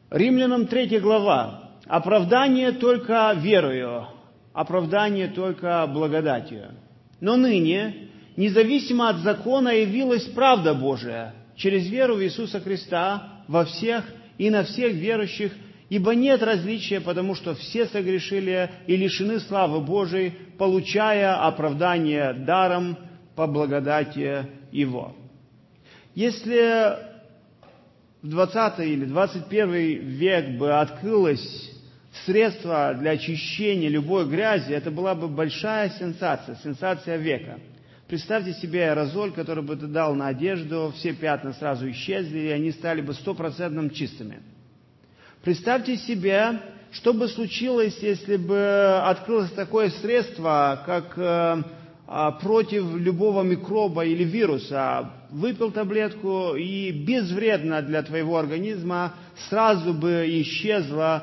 Римлянам 3 глава. Оправдание только верою, оправдание только благодатью. Но ныне, независимо от закона, явилась правда Божия через веру в Иисуса Христа во всех и на всех верующих, ибо нет различия, потому что все согрешили и лишены славы Божией, получая оправдание даром по благодати Его. Если в 20 или 21 век бы открылось средство для очищения любой грязи, это была бы большая сенсация, сенсация века. Представьте себе аэрозоль, который бы ты дал на одежду, все пятна сразу исчезли, и они стали бы 100% чистыми. Представьте себе, что бы случилось, если бы открылось такое средство, как против любого микроба или вируса. Выпил таблетку, и безвредно для твоего организма сразу бы исчезло,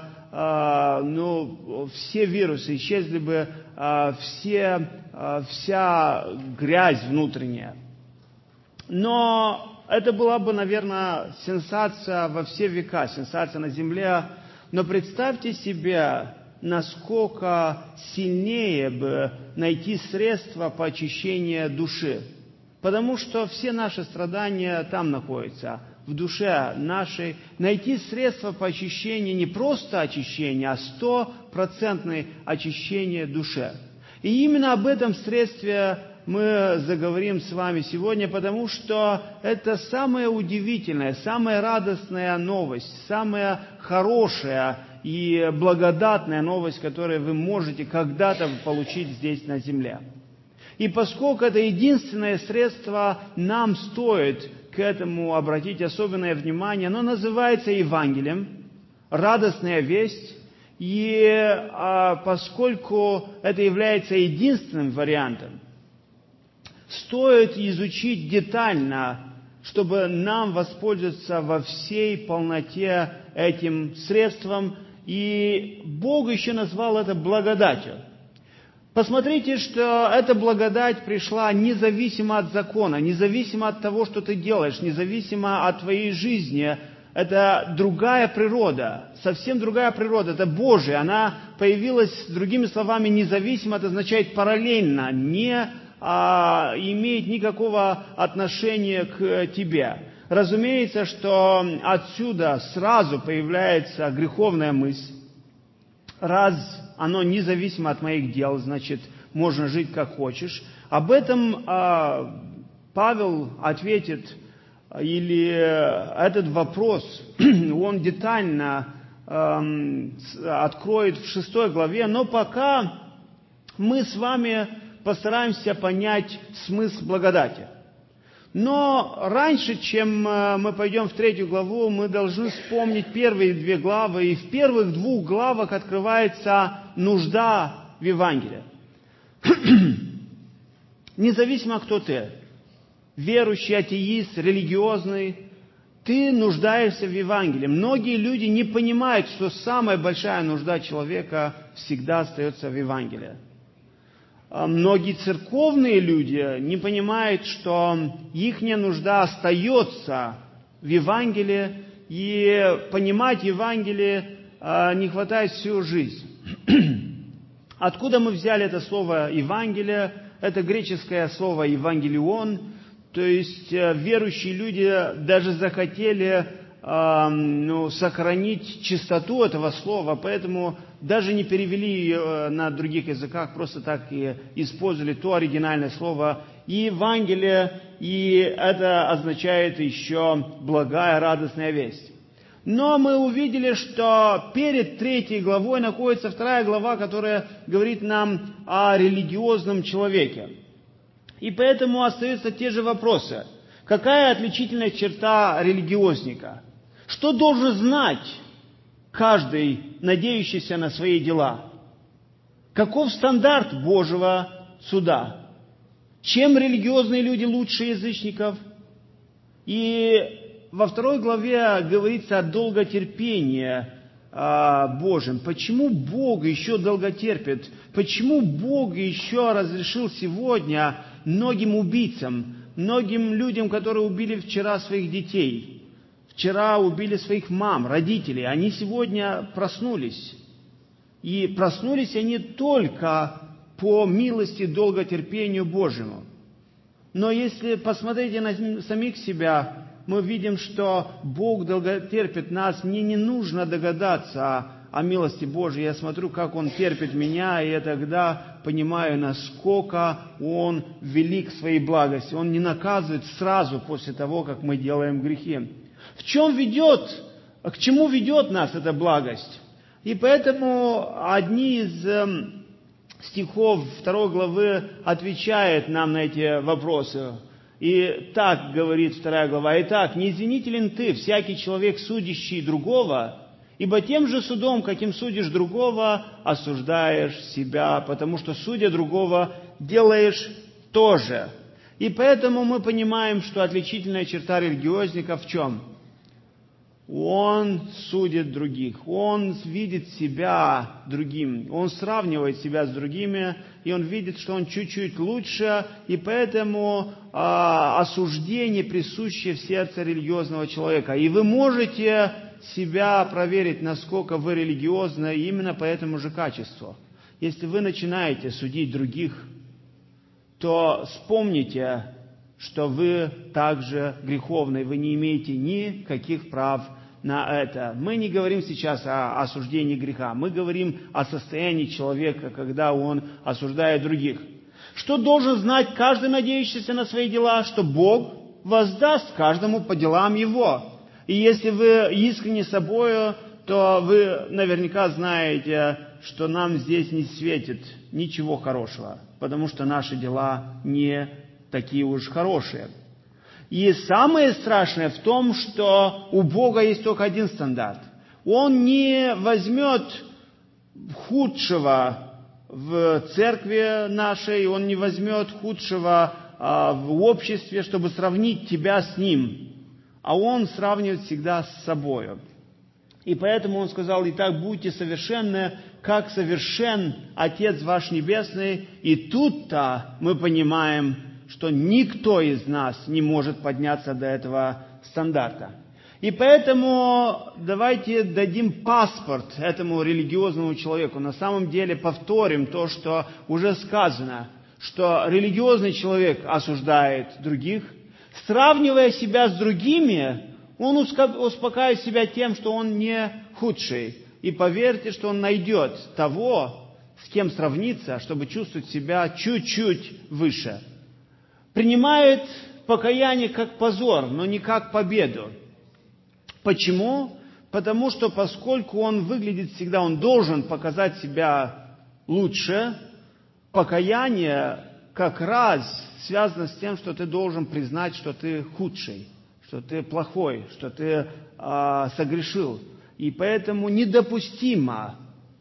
все вирусы, исчезли бы вся грязь внутренняя. Но это была бы, наверное, сенсация во все века, сенсация на земле. Но представьте себе, насколько сильнее бы найти средства по очищению души. Потому что все наши страдания там находятся, в душе нашей. Найти средства по очищению, не просто очищение, а 100% очищение души. И именно об этом средстве мы заговорим с вами сегодня, потому что это самая удивительная, самая радостная новость, самая хорошая и благодатная новость, которую вы можете когда-то получить здесь на земле. И поскольку это единственное средство, нам стоит к этому обратить особенное внимание. Оно называется Евангелием, радостная весть. И поскольку это является единственным вариантом, стоит изучить детально, чтобы нам воспользоваться во всей полноте этим средством. И Бог еще назвал это благодатью. Посмотрите, что эта благодать пришла независимо от закона, независимо от того, что ты делаешь, независимо от твоей жизни. Это другая природа, совсем другая природа, это Божия. Она появилась, другими словами, независимо, это означает параллельно, не имеет никакого отношения к тебе. Разумеется, что отсюда сразу появляется греховная мысль. Раз оно независимо от моих дел, значит, можно жить как хочешь. Об этом Павел ответит, или этот вопрос он детально откроет в 6 главе, но пока мы с вами постараемся понять смысл благодати. Но раньше, чем мы пойдем в 3 главу, мы должны вспомнить первые 2 главы. И в первых 2 главах открывается нужда в Евангелии. Независимо, кто ты, верующий, атеист, религиозный, ты нуждаешься в Евангелии. Многие люди не понимают, что самая большая нужда человека всегда остается в Евангелии. Многие церковные люди не понимают, что их нужда остается в Евангелии, и понимать Евангелие не хватает всю жизнь. Откуда мы взяли это слово «Евангелие»? Это греческое слово «евангелион», то есть верующие люди даже захотели сохранить чистоту этого слова, поэтому даже не перевели ее на других языках, просто так и использовали то оригинальное слово «Евангелие», и это означает еще «благая, радостная весть». Но мы увидели, что перед 3 главой находится 2 глава, которая говорит нам о религиозном человеке. И поэтому остаются те же вопросы. Какая отличительная черта религиозника? Что должен знать каждый, надеющийся на свои дела? Каков стандарт Божьего суда? Чем религиозные люди лучше язычников? И во 2 главе говорится о долготерпении Божьем. Почему Бог еще долготерпит? Почему Бог еще разрешил сегодня многим убийцам, многим людям, которые убили вчера своих детей, вчера убили своих мам, родителей. Они сегодня проснулись. И проснулись они только по милости и долготерпению Божьему. Но если посмотрите на самих себя, мы видим, что Бог долготерпит нас. Мне не нужно догадаться о милости Божьей. Я смотрю, как Он терпит меня, и я тогда понимаю, насколько Он велик в своей благости. Он не наказывает сразу после того, как мы делаем грехи. К чему ведет нас эта благость? И поэтому одни из стихов 2 главы отвечает нам на эти вопросы. И так говорит 2 глава: «Итак, не извинителен ты, всякий человек, судящий другого, ибо тем же судом, каким судишь другого, осуждаешь себя, потому что, судя другого, делаешь то же». И поэтому мы понимаем, что отличительная черта религиозника в чем? Он судит других, он видит себя другим, он сравнивает себя с другими, и он видит, что он чуть-чуть лучше, и поэтому осуждение присуще в сердце религиозного человека. И вы можете себя проверить, насколько вы религиозны именно по этому же качеству. Если вы начинаете судить других, то вспомните, что вы также греховны, вы не имеете никаких прав на это. Мы не говорим сейчас о осуждении греха, мы говорим о состоянии человека, когда он осуждает других. Что должен знать каждый, надеющийся на свои дела? Что Бог воздаст каждому по делам его. И если вы искренне собою, то вы наверняка знаете, что нам здесь не светит ничего хорошего, потому что наши дела не такие уж хорошие. И самое страшное в том, что у Бога есть только один стандарт. Он не возьмет худшего в церкви нашей, Он не возьмет худшего в обществе, чтобы сравнить тебя с Ним. А Он сравнивает всегда с собою. И поэтому Он сказал: «Итак, будьте совершенны, как совершен Отец ваш Небесный». И тут-то мы понимаем, что никто из нас не может подняться до этого стандарта. И поэтому давайте дадим паспорт этому религиозному человеку. На самом деле повторим то, что уже сказано, что религиозный человек осуждает других, сравнивая себя с другими, он успокаивает себя тем, что он не худший. И поверьте, что он найдет того, с кем сравниться, чтобы чувствовать себя чуть-чуть выше. Принимает покаяние как позор, но не как победу. Почему? Потому что поскольку он выглядит всегда, он должен показать себя лучше, покаяние как раз связано с тем, что ты должен признать, что ты худший, что ты плохой, что ты согрешил. И поэтому недопустимо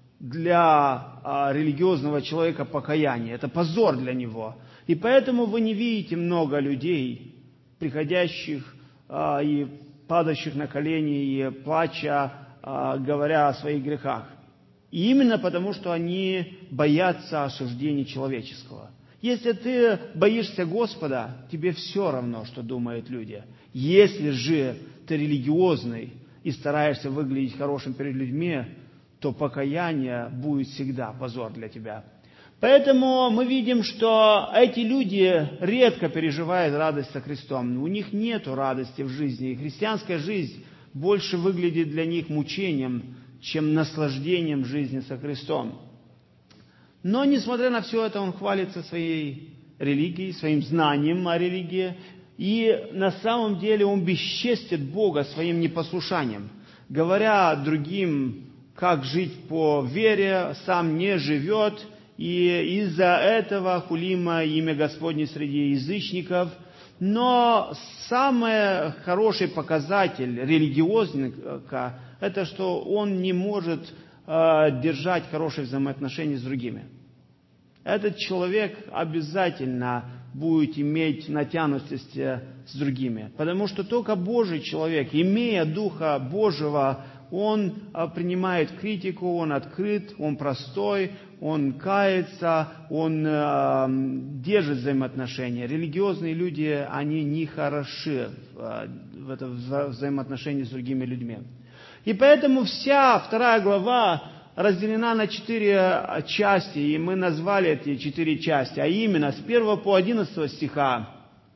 для религиозного человека покаяние. Это позор для него. И поэтому вы не видите много людей, приходящих и падающих на колени, и плача, говоря о своих грехах. И именно потому, что они боятся осуждения человеческого. Если ты боишься Господа, тебе все равно, что думают люди. Если же ты религиозный и стараешься выглядеть хорошим перед людьми, то покаяние будет всегда позор для тебя. Поэтому мы видим, что эти люди редко переживают радость со Христом. У них нет радости в жизни. И христианская жизнь больше выглядит для них мучением, чем наслаждением жизни со Христом. Но, несмотря на все это, он хвалится своей религией, своим знанием о религии. И на самом деле он бесчестит Бога своим непослушанием. Говоря другим, как жить по вере, сам не живет. И из-за этого хулимо имя Господне среди язычников. Но самый хороший показатель религиозника – это что он не может держать хорошие взаимоотношения с другими. Этот человек обязательно будет иметь натянутость с другими. Потому что только Божий человек, имея Духа Божьего, он принимает критику, он открыт, он простой, он кается, он держит взаимоотношения. Религиозные люди, они не хороши в это взаимоотношение с другими людьми. И поэтому вся 2 глава разделена на 4 части, и мы назвали эти 4 части, а именно с 1 по 11 стиха.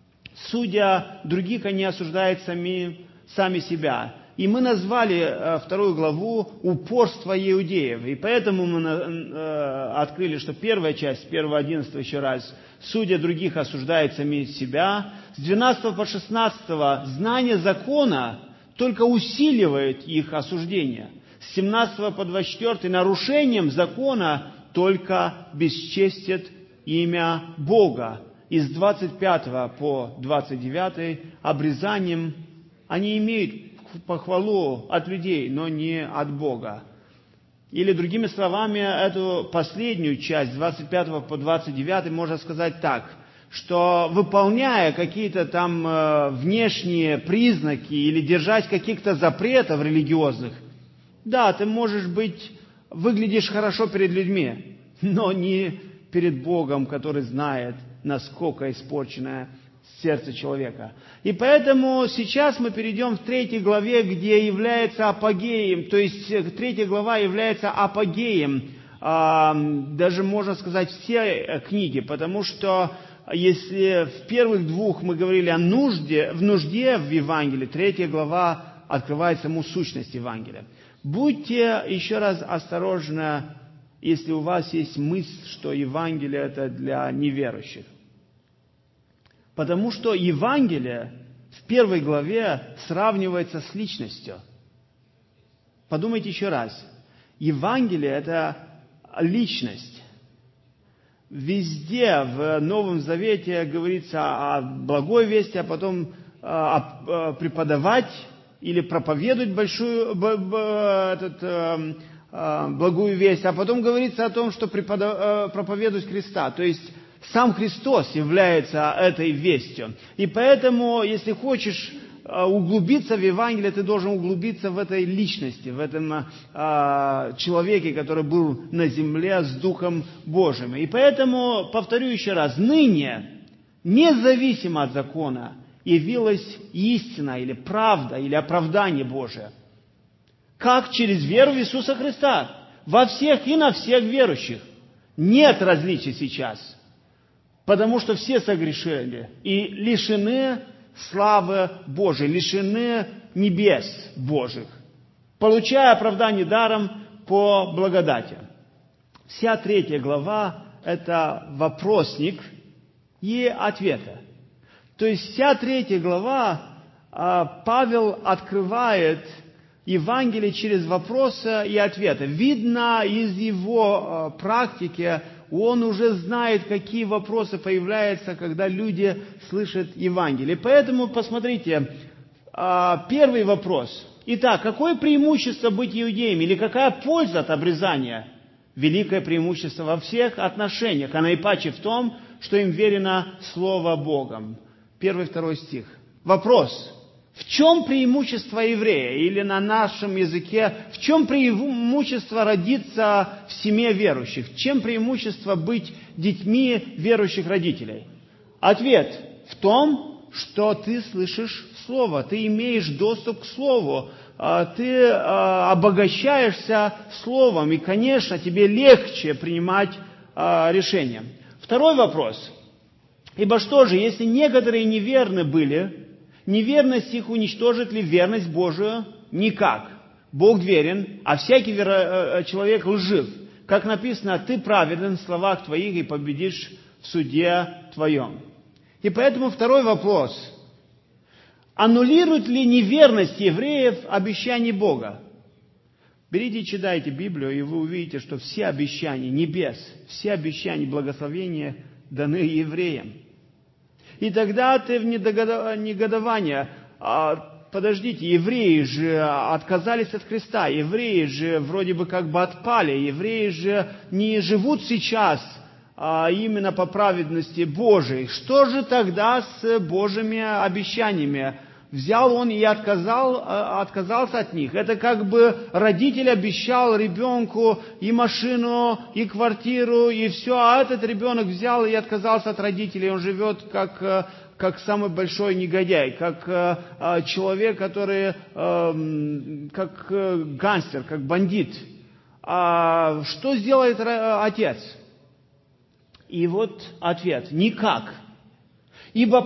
Судя других, они осуждают сами себя. И мы назвали 2 главу «Упорство иудеев». И поэтому мы открыли, что первая часть, с 1-11 еще раз, «Судя других, осуждают сами себя». С 12 по 16 знание закона только усиливает их осуждение. С 17 по 24 нарушением закона только бесчестят имя Бога. И с 25 по 29 обрезанием они имеют похвалу от людей, но не от Бога. Или другими словами, эту последнюю часть, с 25 по 29, можно сказать так, что выполняя какие-то там внешние признаки или держать каких-то запретов религиозных, да, ты выглядишь хорошо перед людьми, но не перед Богом, который знает, насколько испорченное сердце человека. И поэтому сейчас мы перейдем в 3 главе, где является апогеем, то есть 3 глава является апогеем, даже можно сказать, все книги, потому что если в первых 2 мы говорили о нужде в Евангелии, 3 глава открывает саму сущность Евангелия. Будьте еще раз осторожны, если у вас есть мысль, что Евангелие это для неверующих. Потому что Евангелие в 1 главе сравнивается с личностью. Подумайте еще раз. Евангелие это личность. Везде в Новом Завете говорится о благой вести, а потом преподавать или проповедовать благую весть, а потом говорится о том, что проповедовать Христа. То есть сам Христос является этой вестью. И поэтому, если хочешь углубиться в Евангелие, ты должен углубиться в этой личности, в этом человеке, который был на земле с Духом Божиим. И поэтому, повторю еще раз, ныне, независимо от закона, явилась истина, или правда, или оправдание Божие. Как через веру в Иисуса Христа. Во всех и на всех верующих. Нет различий сейчас. Потому что все согрешили и лишены славы Божией, лишены небес Божьих, получая оправдание даром по благодати. Вся 3 глава – это вопросник и ответы. То есть вся 3 глава Павел открывает Евангелие через вопросы и ответы. Видно из его практики, он уже знает, какие вопросы появляются, когда люди слышат Евангелие. Поэтому посмотрите, 1 вопрос. Итак, какое преимущество быть иудеем или какая польза от обрезания? Великое преимущество во всех отношениях, а наипаче в том, что им верено Слово Богом. 1-2 стих. Вопрос. В чем преимущество еврея? Или на нашем языке, в чем преимущество родиться в семье верующих? В чем преимущество быть детьми верующих родителей? Ответ. В том, что ты слышишь Слово, ты имеешь доступ к Слову, ты обогащаешься Словом, и, конечно, тебе легче принимать решения. 2 вопрос. Ибо что же, если некоторые неверны были, неверность их уничтожит ли верность Божию? Никак. Бог верен, а всякий человек лжив. Как написано, ты праведен в словах твоих и победишь в суде твоем. И поэтому 2 вопрос. Аннулирует ли неверность евреев обещаний Бога? Берите и читайте Библию, и вы увидите, что все обещания небес, все обещания благословения даны евреям. И тогда ты в негодование. Подождите, евреи же отказались от Христа, евреи же вроде бы как бы отпали, евреи же не живут сейчас именно по праведности Божией. Что же тогда с Божьими обещаниями? Взял он и отказался от них. Это как бы родитель обещал ребенку и машину, и квартиру, и все, а этот ребенок взял и отказался от родителей. Он живет как как самый большой негодяй, как человек, который как гангстер, как бандит. А что сделает отец? И вот ответ: никак. Ибо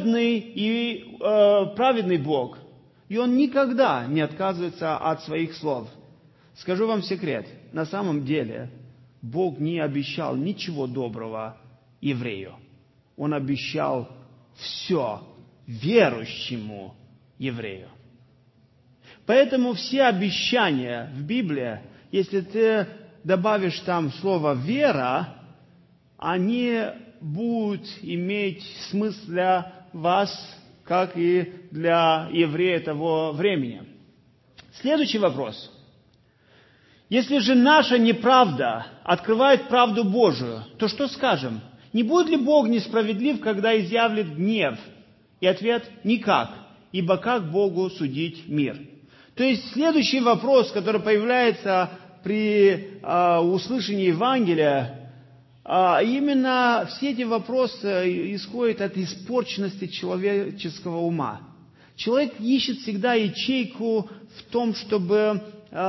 праведный Бог, и Он никогда не отказывается от своих слов. Скажу вам секрет, на самом деле Бог не обещал ничего доброго еврею. Он обещал все верующему еврею. Поэтому все обещания в Библии, если ты добавишь там слово «вера», они будут иметь смысл для вас, как и для еврея того времени. Следующий вопрос. Если же наша неправда открывает правду Божию, то что скажем? Не будет ли Бог несправедлив, когда изъявит гнев? И ответ – никак, ибо как Богу судить мир? То есть следующий вопрос, который появляется при услышании Евангелия, именно все эти вопросы исходят от испорченности человеческого ума. Человек ищет всегда ячейку в том, чтобы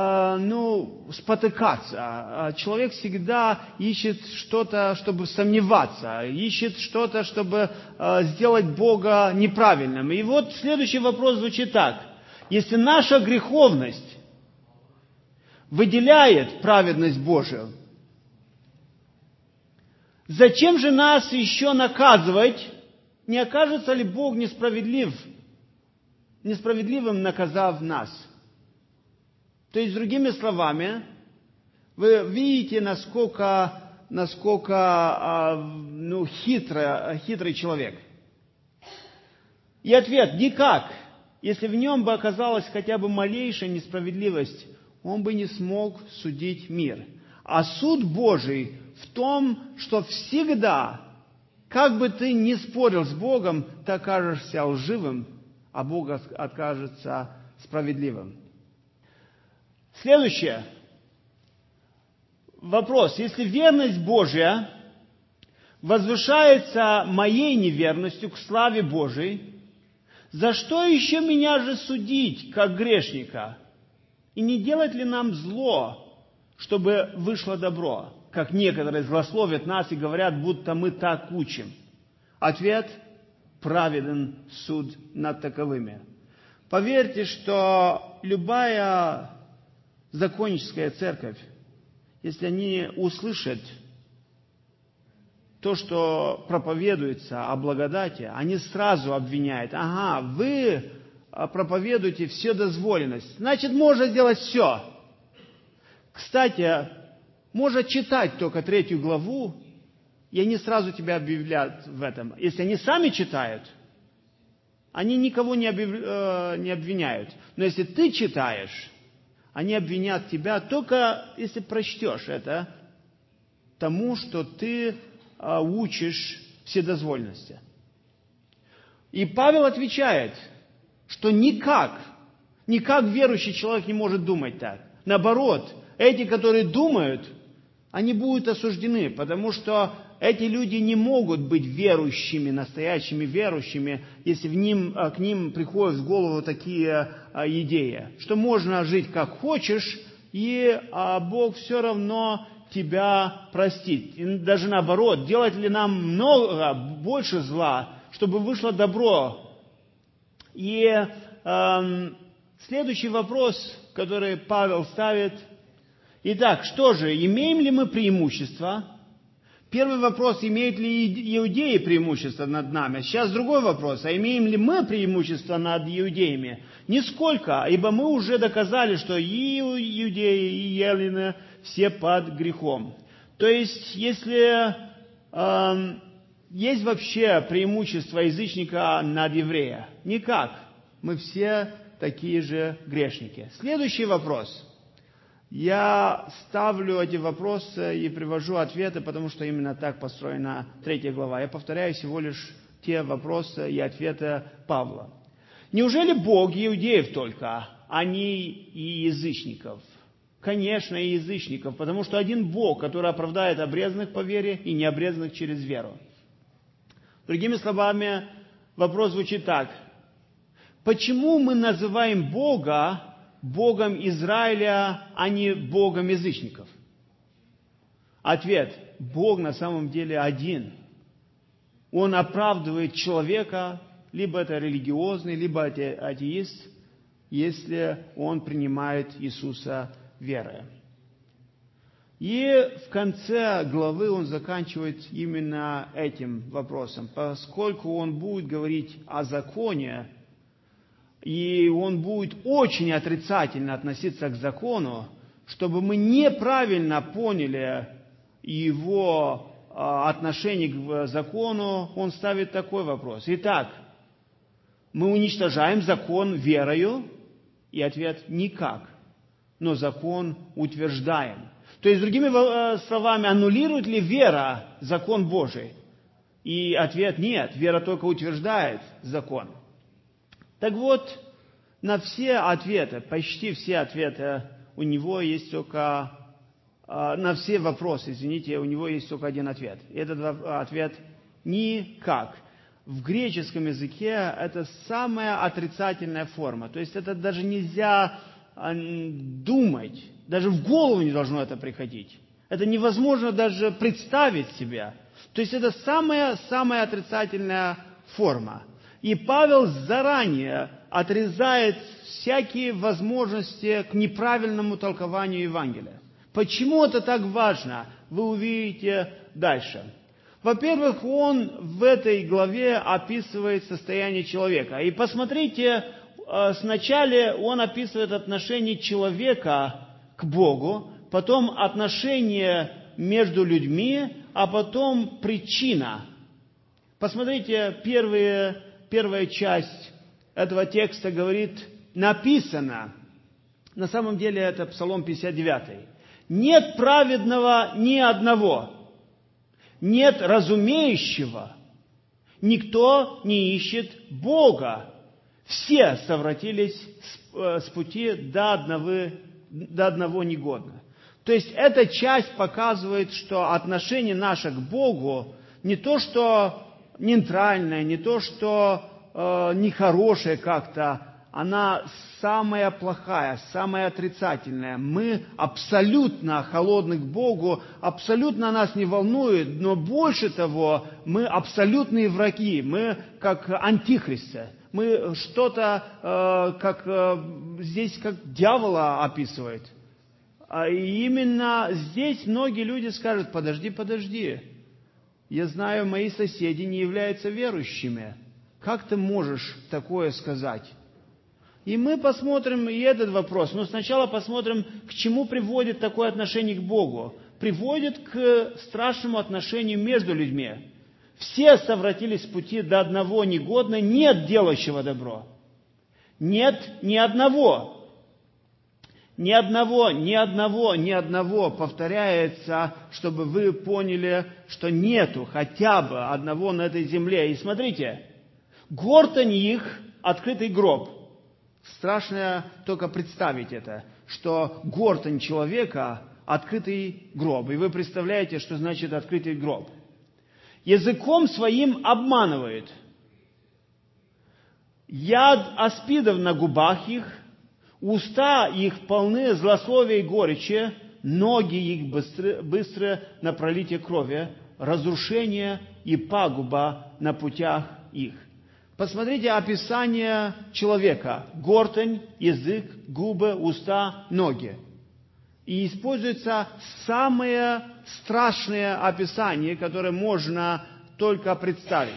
спотыкаться. Человек всегда ищет что-то, чтобы сомневаться, ищет что-то, чтобы сделать Бога неправильным. И вот следующий вопрос звучит так. Если наша греховность выделяет праведность Божию, зачем же нас еще наказывать? Не окажется ли Бог несправедливым, наказав нас? То есть, другими словами, вы видите, насколько хитрый человек. И ответ – никак. Если в нем бы оказалась хотя бы малейшая несправедливость, он бы не смог судить мир. А суд Божий в том, что всегда, как бы ты ни спорил с Богом, ты окажешься лживым, а Бог окажется справедливым. Следующее. Вопрос. Если верность Божья возвышается моей неверностью к славе Божией, за что еще меня же судить, как грешника? И не делать ли нам зло, чтобы вышло добро? Как некоторые злословят нас и говорят, будто мы так учим. Ответ – праведен суд над таковыми. Поверьте, что любая законническая церковь, если они услышат то, что проповедуется о благодати, они сразу обвиняют: ага, вы проповедуете вседозволенность, значит, можно сделать все. Кстати, можно читать только 3 главу, и они сразу тебя объявляют в этом. Если они сами читают, они никого не обвиняют. Но если ты читаешь, они обвинят тебя только если прочтешь это тому, что ты учишь вседозволенности. И Павел отвечает, что никак верующий человек не может думать так. Наоборот, эти, которые думают, они будут осуждены, потому что эти люди не могут быть верующими, настоящими верующими, если к ним приходят в голову такие идеи, что можно жить как хочешь, и Бог все равно тебя простит. И даже наоборот, делать ли нам больше зла, чтобы вышло добро? И следующий вопрос, который Павел ставит. Итак, что же, имеем ли мы преимущество? Первый вопрос, имеют ли иудеи преимущество над нами? Сейчас другой вопрос, а имеем ли мы преимущество над иудеями? Нисколько, ибо мы уже доказали, что и иудеи, и еллины все под грехом. То есть, если есть вообще преимущество язычника над евреем? Никак. Мы все такие же грешники. Следующий вопрос. Я ставлю эти вопросы и привожу ответы, потому что именно так построена 3 глава. Я повторяю всего лишь те вопросы и ответы Павла. Неужели Бог иудеев только, а не и язычников? Конечно, и язычников, потому что один Бог, который оправдает обрезанных по вере и необрезанных через веру. Другими словами, вопрос звучит так. Почему мы называем Бога Богом Израиля, а не Богом язычников? Ответ. Бог на самом деле один. Он оправдывает человека, либо это религиозный, либо это атеист, если он принимает Иисуса верой. И в конце главы он заканчивает именно этим вопросом, поскольку он будет говорить о законе, и он будет очень отрицательно относиться к закону, чтобы мы неправильно поняли его отношение к закону, он ставит такой вопрос. Итак, мы уничтожаем закон верою? И ответ – никак. Но закон утверждаем. То есть, другими словами, аннулирует ли вера закон Божий? И ответ – нет. Вера только утверждает закон. Так вот, на все ответы, почти все ответы, у него есть только, на все вопросы, извините, у него есть только один ответ. И этот ответ – никак. В греческом языке это самая отрицательная форма. То есть это даже нельзя думать, даже в голову не должно это приходить. Это невозможно даже представить себе. То есть это самая отрицательная форма. И Павел заранее отрезает всякие возможности к неправильному толкованию Евангелия. Почему это так важно, вы увидите дальше. Во-первых, он в этой главе описывает состояние человека. И посмотрите, сначала он описывает отношение человека к Богу, потом отношение между людьми, а потом причина. Посмотрите, первая часть этого текста говорит «написано». На самом деле это Псалом 59. «Нет праведного ни одного». Нет разумеющего, никто не ищет Бога. Все совратились с пути до одного негодно. То есть эта часть показывает, что отношение наше к Богу не то, что нейтральное, не то, что нехорошее как-то, она самая плохая, самая отрицательная. Мы абсолютно холодны к Богу, абсолютно нас не волнует, но больше того, мы абсолютные враги, мы как антихристы. Мы что-то, здесь как дьявола описывает. И именно здесь многие люди скажут: подожди, я знаю, мои соседи не являются верующими. Как ты можешь такое сказать? И мы посмотрим и этот вопрос, но сначала посмотрим, к чему приводит такое отношение к Богу. Приводит к страшному отношению между людьми. Все совратились с пути до одного негодно, нет делающего добро. Нет ни одного. Ни одного повторяется, чтобы вы поняли, что нету хотя бы одного на этой земле. И смотрите, гортань их — открытый гроб. Страшно только представить это, что гортань человека — открытый гроб. И вы представляете, что значит открытый гроб. Языком своим обманывает. Яд аспидов на губах их, уста их полны злословия и горечи, ноги их быстро на пролитие крови, разрушение и пагуба на путях их. Посмотрите описание человека. Гортань, язык, губы, уста, ноги. И используется самое страшное описание, которое можно только представить.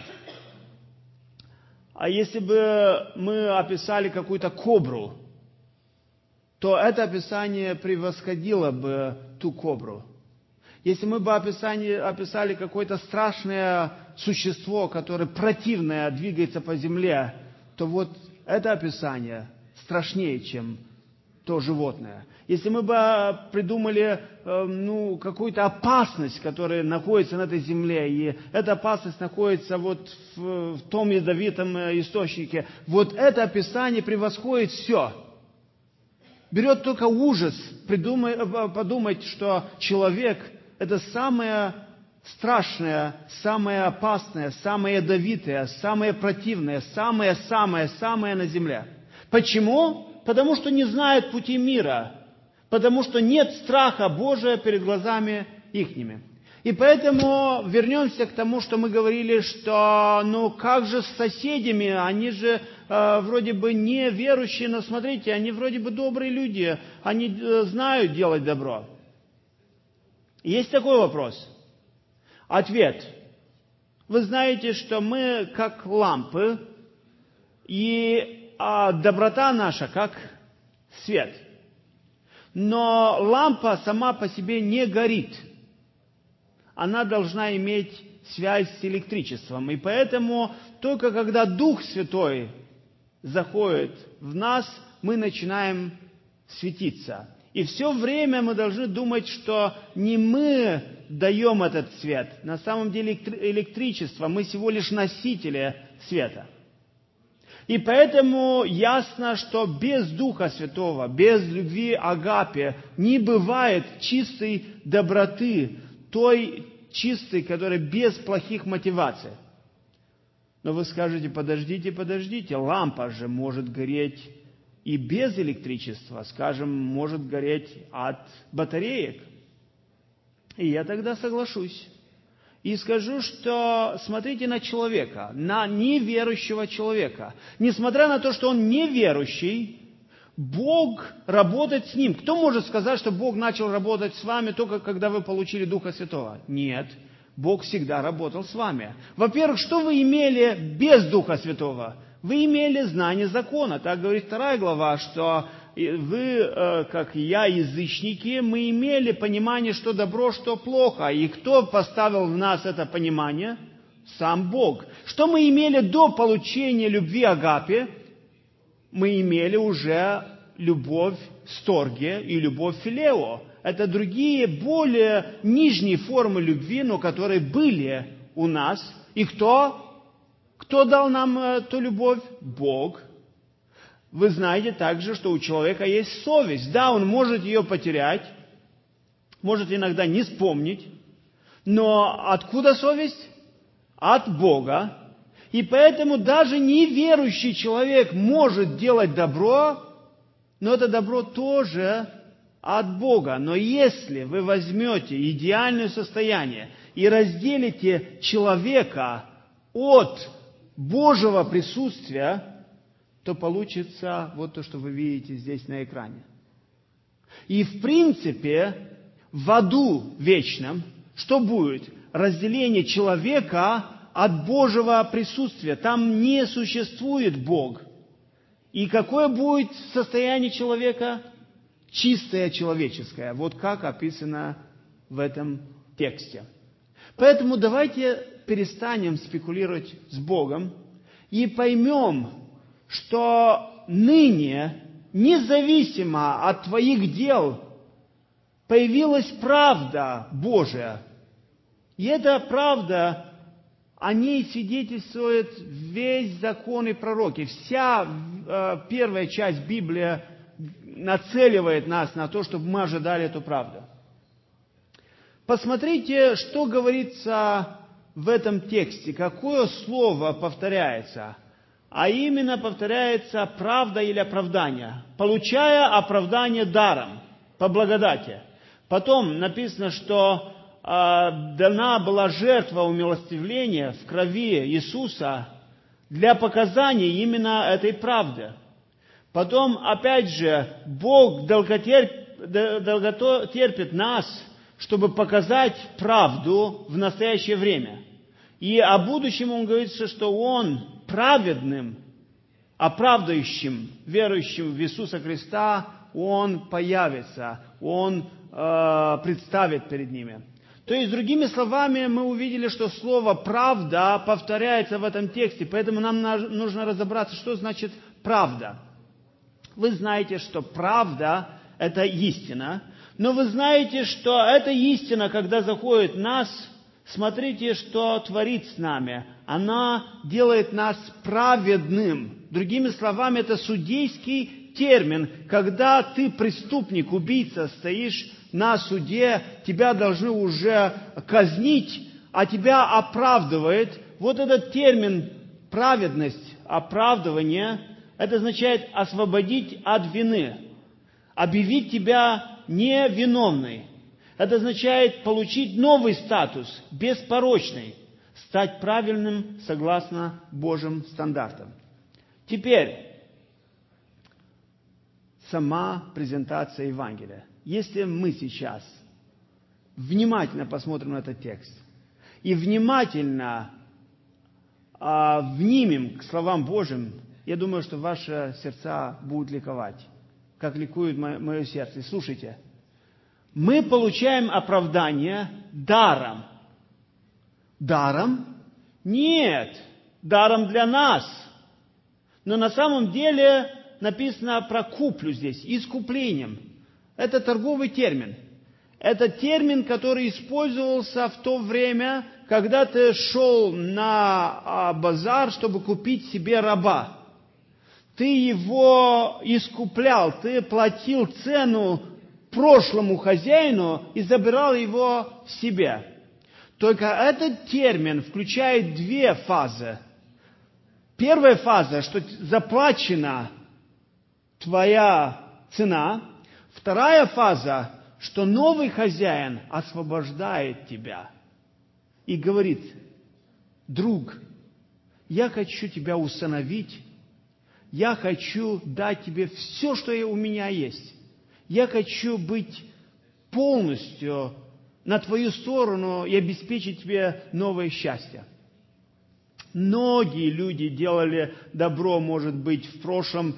А если бы мы описали какую-то кобру, то это описание превосходило бы ту кобру. Если мы бы описали какое-то страшное существо, которое противное двигается по земле, то вот это описание страшнее, чем то животное. Если мы бы придумали какую-то опасность, которая находится на этой земле, и эта опасность находится вот в том ядовитом источнике, вот это описание превосходит все. Берет только ужас подумать, что человек — это самое страшное, самое опасное, самое ядовитое, самое противное, самое на земле. Почему? Потому что не знают пути мира, потому что нет страха Божия перед глазами ихними. И поэтому вернемся к тому, что мы говорили, что как же с соседями, они же вроде бы не верующие, но смотрите, они вроде бы добрые люди, они знают делать добро. Есть такой вопрос. Ответ. Вы знаете, что мы как лампы, и доброта наша как свет. Но лампа сама по себе не горит. Она должна иметь связь с электричеством. И поэтому только когда Дух Святой заходит в нас, мы начинаем светиться. И все время мы должны думать, что не мы даем этот свет. На самом деле электричество, мы всего лишь носители света. И поэтому ясно, что без Духа Святого, без любви агапе не бывает чистой доброты, той чистой, которая без плохих мотиваций. Но вы скажете, подождите, лампа же может гореть и без электричества, скажем, может гореть от батареек. И я тогда соглашусь. И скажу, что смотрите на человека, на неверующего человека. Несмотря на то, что он неверующий, Бог работает с ним. Кто может сказать, что Бог начал работать с вами только когда вы получили Духа Святого? Нет. Бог всегда работал с вами. Во-первых, что вы имели без Духа Святого? Вы имели знание закона. Так говорит 2 глава, что вы, как и я, язычники, мы имели понимание, что добро, что плохо. И кто поставил в нас это понимание? Сам Бог. Что мы имели до получения любви агапе? Мы имели уже любовь сторге и любовь филео. Это другие, более нижние формы любви, но которые были у нас. И кто дал нам эту любовь? Бог. Вы знаете также, что у человека есть совесть. Да, он может ее потерять, может иногда не вспомнить. Но откуда совесть? От Бога. И поэтому даже неверующий человек может делать добро, но это добро тоже от Бога. Но если вы возьмете идеальное состояние и разделите человека от Божьего присутствия, то получится вот то, что вы видите здесь на экране. И в принципе, в аду вечном, что будет? Разделение человека от Божьего присутствия. Там не существует Бог. И какое будет состояние человека? Чистое человеческое. Вот как описано в этом тексте. Поэтому давайте перестанем спекулировать с Богом и поймем, что ныне, независимо от твоих дел, появилась правда Божия. И эта правда, о ней свидетельствует весь закон и пророки. Вся первая часть Библии нацеливает нас на то, чтобы мы ожидали эту правду. Посмотрите, что говорится в этом тексте, какое слово повторяется. А именно повторяется правда или оправдание. Получая оправдание даром, по благодати. Потом написано, что дана была жертва умилостивления в крови Иисуса для показания именно этой правды. Потом, опять же, Бог долготерпит нас, чтобы показать правду в настоящее время. И о будущем Он говорит, что Он праведным, оправдающим, верующим в Иисуса Христа, Он появится, Он представит перед ними. То есть, другими словами, мы увидели, что слово «правда» повторяется в этом тексте, поэтому нам нужно разобраться, что значит «правда». Вы знаете, что правда – это истина, но вы знаете, что эта истина, когда заходит в нас, смотрите, что творит с нами. Она делает нас праведным. Другими словами, это судейский термин. Когда ты преступник, убийца, стоишь на суде, тебя должны уже казнить, а тебя оправдывает, вот этот термин праведность, оправдывание, это означает освободить от вины, объявить тебя невиновной. Это означает получить новый статус, беспорочный, стать правильным согласно Божьим стандартам. Теперь, сама презентация Евангелия. Если мы сейчас внимательно посмотрим на этот текст и внимательно внимем к словам Божьим, я думаю, что ваши сердца будут ликовать, как ликует мое сердце. Слушайте, мы получаем оправдание даром. Даром? Нет, даром для нас. Но на самом деле написано про куплю здесь, искуплением. Это торговый термин. Это термин, который использовался в то время, когда ты шел на базар, чтобы купить себе раба. Ты его искуплял, ты платил цену прошлому хозяину и забирал его в себе. Только этот термин включает две фазы. Первая фаза, что заплачена твоя цена. Вторая фаза, что новый хозяин освобождает тебя и говорит: друг, я хочу тебя усыновить, я хочу дать тебе все, что у меня есть. Я хочу быть полностью на твою сторону и обеспечить тебе новое счастье. Многие люди делали добро, может быть, в прошлом,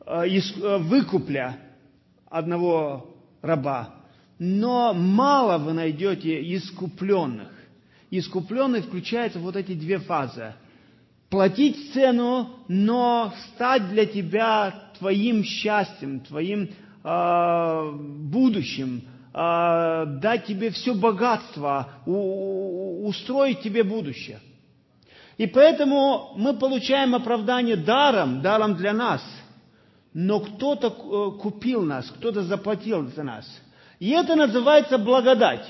выкупля одного раба. Но мало вы найдете искупленных. Искупленных включаются вот эти две фазы. Платить цену, но стать для тебя твоим счастьем, твоим будущим, дать тебе все богатство, устроить тебе будущее. И поэтому мы получаем оправдание даром для нас. Но кто-то купил нас, кто-то заплатил за нас. И это называется благодать.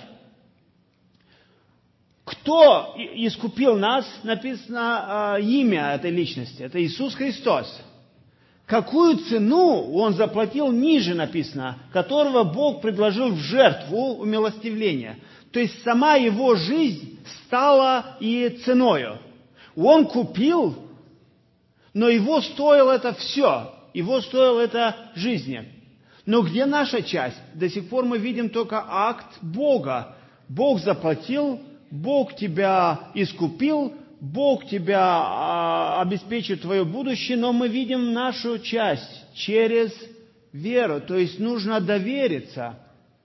Кто искупил нас, написано имя этой личности. Это Иисус Христос. Какую цену Он заплатил, ниже написано, которого Бог предложил в жертву умилостивления. То есть сама Его жизнь стала и ценою. Он купил, но Его стоило это все. Его стоило это жизни. Но где наша часть? До сих пор мы видим только акт Бога. Бог заплатил, Бог тебя искупил, Бог тебя обеспечит твое будущее, но мы видим нашу часть через веру. То есть нужно довериться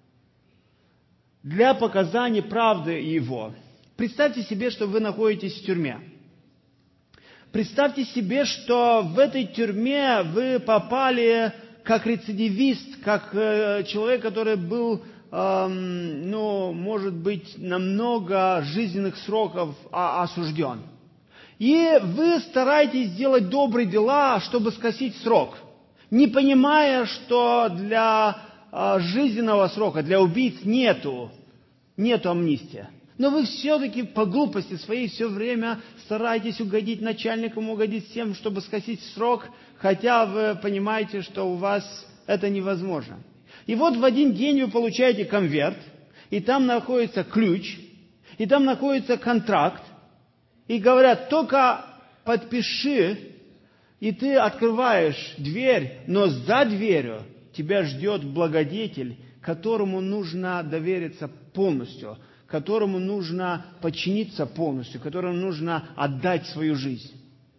для показания правды Его. Представьте себе, что вы находитесь в тюрьме. Представьте себе, что в этой тюрьме вы попали как рецидивист, как человек, который был, может быть, на много жизненных сроков осужден. И вы стараетесь делать добрые дела, чтобы скосить срок, не понимая, что для жизненного срока, для убийц нету амнистии. Но вы все-таки по глупости своей все время стараетесь угодить начальникам, угодить всем, чтобы скосить срок, хотя вы понимаете, что у вас это невозможно. И вот в один день вы получаете конверт, и там находится ключ, и там находится контракт, и говорят: только подпиши, и ты открываешь дверь, но за дверью тебя ждет благодетель, которому нужно довериться полностью, которому нужно подчиниться полностью, которому нужно отдать свою жизнь.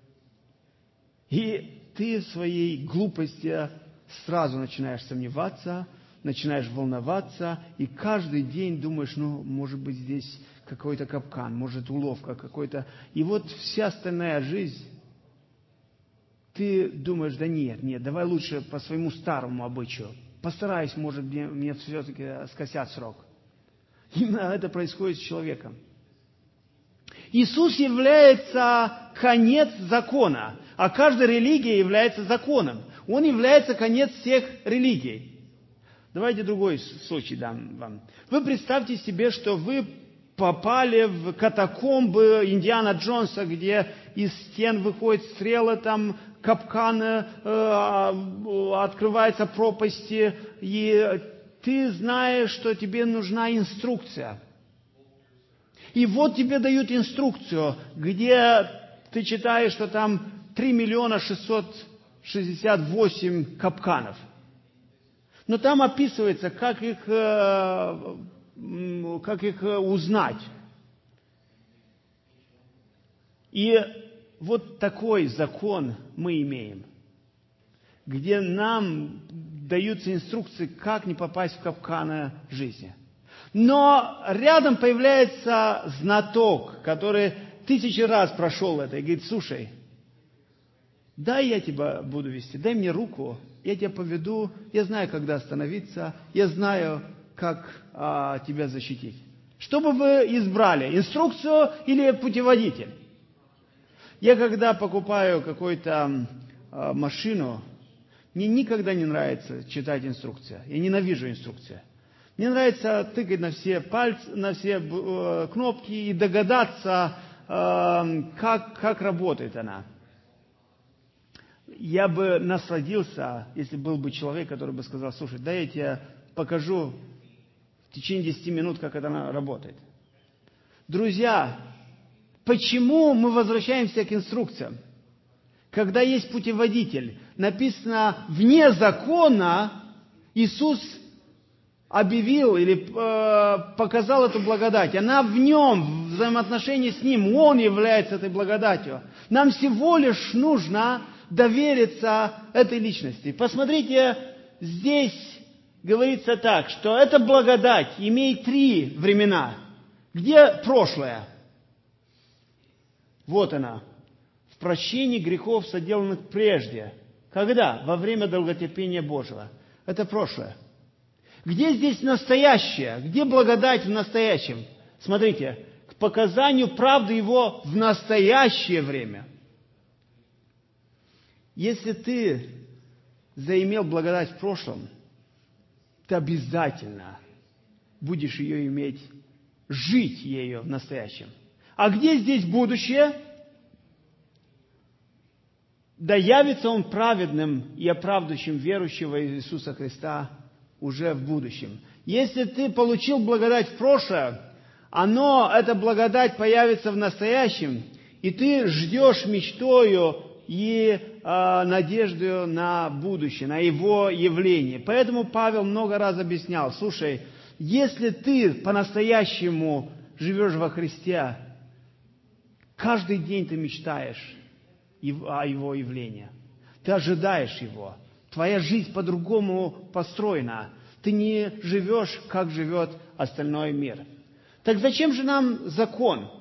И ты в своей глупости сразу начинаешь сомневаться, начинаешь волноваться, и каждый день думаешь: может быть, здесь какой-то капкан, может, уловка какой-то. И вот вся остальная жизнь, ты думаешь: да нет, давай лучше по своему старому обычаю. Постараюсь, может, мне все-таки скосят срок. Именно это происходит с человеком. Иисус является конец закона, а каждая религия является законом. Он является конец всех религий. Давайте другой случай дам вам. Вы представьте себе, что вы попали в катакомбы Индиана Джонса, где из стен выходят стрелы, там капканы, открываются пропасти, и ты знаешь, что тебе нужна инструкция. И вот тебе дают инструкцию, где ты читаешь, что там 3 668 капканов. Но там описывается, как их узнать. И вот такой закон мы имеем, где нам даются инструкции, как не попасть в капканы жизни. Но рядом появляется знаток, который 1000 раз прошел это, и говорит: слушай, дай я тебя буду вести, дай мне руку, я тебя поведу, я знаю, когда остановиться, я знаю, как тебя защитить. Что бы вы избрали, инструкцию или путеводитель? Я когда покупаю какую-то машину, мне никогда не нравится читать инструкцию. Я ненавижу инструкцию. Мне нравится тыкать на все пальцы, на все кнопки и догадаться, как работает она. Я бы насладился, если был бы человек, который бы сказал: слушай, дай я тебе покажу в течение 10 минут, как это работает. Друзья, почему мы возвращаемся к инструкциям? Когда есть путеводитель, написано: вне закона Иисус объявил или показал эту благодать. Она в нем, в взаимоотношении с Ним, Он является этой благодатью. Нам всего лишь нужно довериться этой личности. Посмотрите, здесь говорится так, что эта благодать имеет 3 времена. Где прошлое? Вот она. В прощении грехов, соделанных прежде. Когда? Во время долготерпения Божьего. Это прошлое. Где здесь настоящее? Где благодать в настоящем? Смотрите, к показанию правды Его в настоящее время. Если ты заимел благодать в прошлом, ты обязательно будешь ее иметь, жить ею в настоящем. А где здесь будущее? Да явится Он праведным и оправдывающим верующего Иисуса Христа уже в будущем. Если ты получил благодать в прошлое, эта благодать появится в настоящем, и ты ждешь мечтою и надеждою на будущее, на Его явление. Поэтому Павел много раз объяснял: слушай, если ты по-настоящему живешь во Христе, каждый день ты мечтаешь о Его явлении. Ты ожидаешь Его. Твоя жизнь по-другому построена. Ты не живешь, как живет остальной мир. Так зачем же нам закон?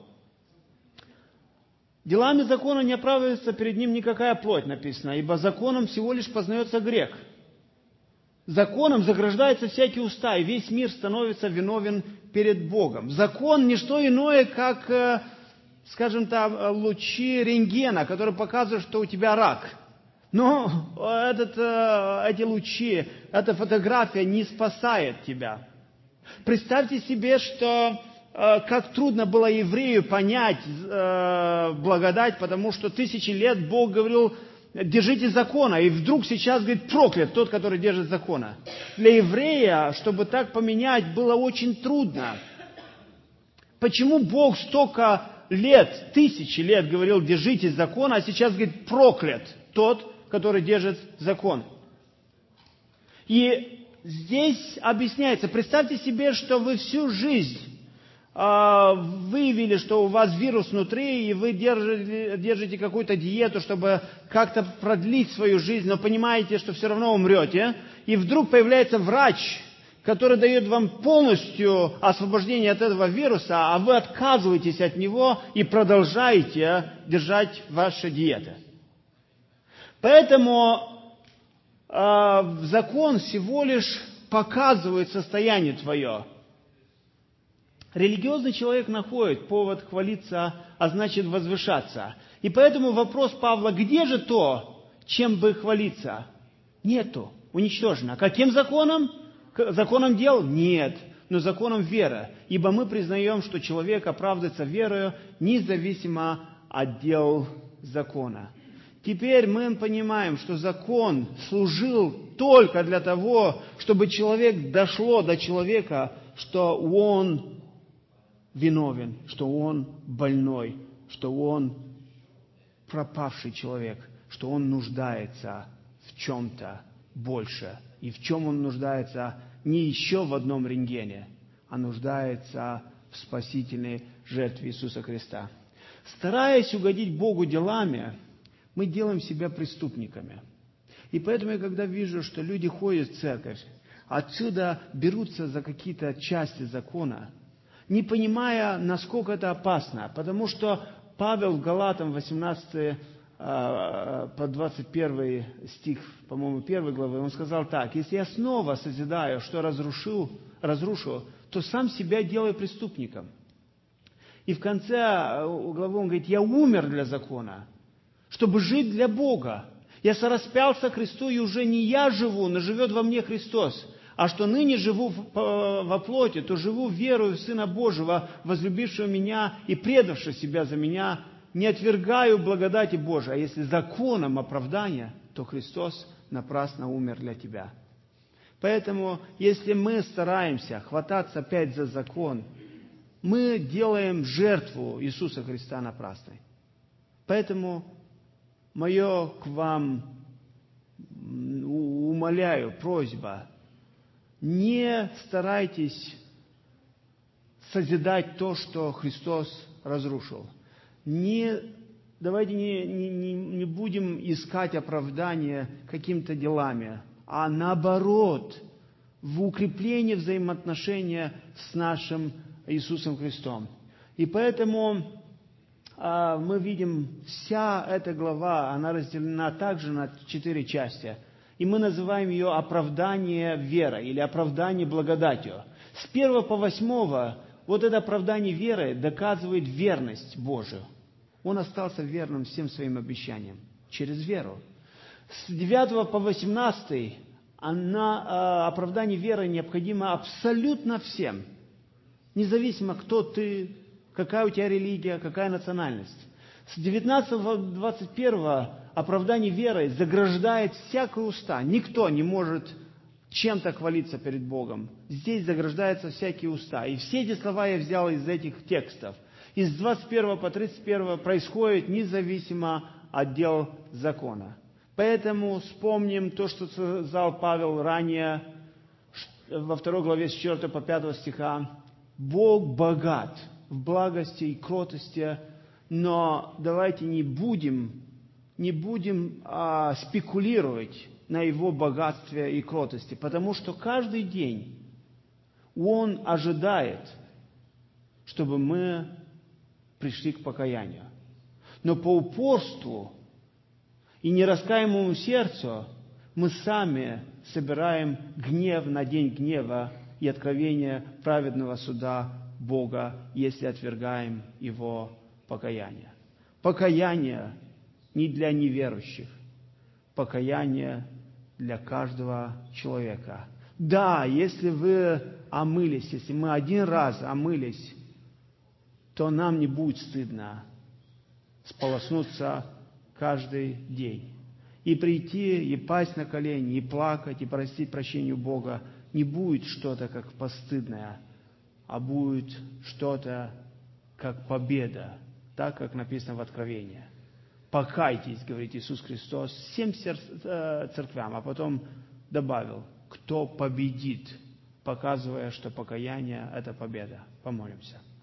Делами закона не оправдывается перед ним никакая плоть, написано, ибо законом всего лишь познается грех. Законом заграждаются всякие уста, и весь мир становится виновен перед Богом. Закон не что иное, как, скажем так, лучи рентгена, которые показывают, что у тебя рак. Но эти лучи, эта фотография не спасает тебя. Представьте себе, что как трудно было еврею понять благодать, потому что 1000 лет Бог говорил: держите закона, и вдруг сейчас говорит: проклят тот, который держит закона. Для еврея, чтобы так поменять, было очень трудно. Почему Бог столько лет, 1000 лет говорил: держите закона, а сейчас говорит: проклят тот, который держит закон. И здесь объясняется: представьте себе, что вы всю жизнь выявили, что у вас вирус внутри, и вы держите какую-то диету, чтобы как-то продлить свою жизнь, но понимаете, что все равно умрете, и вдруг появляется врач, который дает вам полностью освобождение от этого вируса, а вы отказываетесь от него и продолжаете держать ваши диеты. Поэтому закон всего лишь показывает состояние твое. Религиозный человек находит повод хвалиться, а значит возвышаться. И поэтому вопрос Павла: где же то, чем бы хвалиться? Нету, уничтожено. Каким законом? Законом дел? Нет. но законом веры. Ибо мы признаем, что человек оправдывается верою, независимо от дел закона. Теперь мы понимаем, что закон служил только для того, чтобы человек дошло до человека, что он виновен, что он больной, что он пропавший человек, что он нуждается в чем-то больше. И в чем он нуждается не еще в одном рентгене, а нуждается в спасительной жертве Иисуса Христа. Стараясь угодить Богу делами, мы делаем себя преступниками. И поэтому я когда вижу, что люди ходят в церковь, отсюда берутся за какие-то части закона, не понимая, насколько это опасно. Потому что Павел в Галатам 18 по 21 стих, по-моему, 1 главы, он сказал так: «Если я снова созидаю, что разрушу, то сам себя делаю преступником». И в конце главы он говорит: «Я умер для закона, чтобы жить для Бога. Я сораспялся Христу, и уже не я живу, но живет во мне Христос. А что ныне живу во плоти, то живу верою в Сына Божьего, возлюбившего меня и предавшего себя за меня. Не отвергаю благодати Божией, а если законом оправдания, то Христос напрасно умер для тебя». Поэтому, если мы стараемся хвататься опять за закон, мы делаем жертву Иисуса Христа напрасной. Поэтому мое к вам, умоляю, просьба: не старайтесь созидать то, что Христос разрушил. Давайте не будем искать оправдания какими-то делами, а наоборот, в укреплении взаимоотношения с нашим Иисусом Христом. И поэтому мы видим, вся эта глава, она разделена также на 4 части. И мы называем ее оправдание верой или оправдание благодатью. С 1 по 8 вот это оправдание верой доказывает верность Божию. Он остался верным всем своим обещаниям через веру. С 9 по 18 оправдание верой необходимо абсолютно всем. Независимо, кто ты, какая у тебя религия, какая национальность. С 19 по 21 оправдание верой заграждает всякие уста. Никто не может чем-то хвалиться перед Богом. Здесь заграждаются всякие уста. И все эти слова я взял из этих текстов. Из 21 по 31 происходит независимо от дел закона. Поэтому вспомним то, что сказал Павел ранее во 2 главе с 4 по 5 стиха. Бог богат в благости и кротости, но давайте не будем спекулировать на Его богатстве и кротости, потому что каждый день Он ожидает, чтобы мы пришли к покаянию. Но по упорству и нераскаемому сердцу мы сами собираем гнев на день гнева и откровение праведного суда Бога, если отвергаем Его покаяние. Покаяние не для неверующих, покаяние для каждого человека. Да, если вы омылись, если мы один раз омылись, то нам не будет стыдно сполоснуться каждый день. И прийти, и пасть на колени, и плакать, и просить прощения у Бога. Не будет что-то как постыдное, а будет что-то как победа, так как написано в Откровении. Покайтесь, говорит Иисус Христос, всем церквям, а потом добавил: кто победит, показывая, что покаяние – это победа. Помолимся.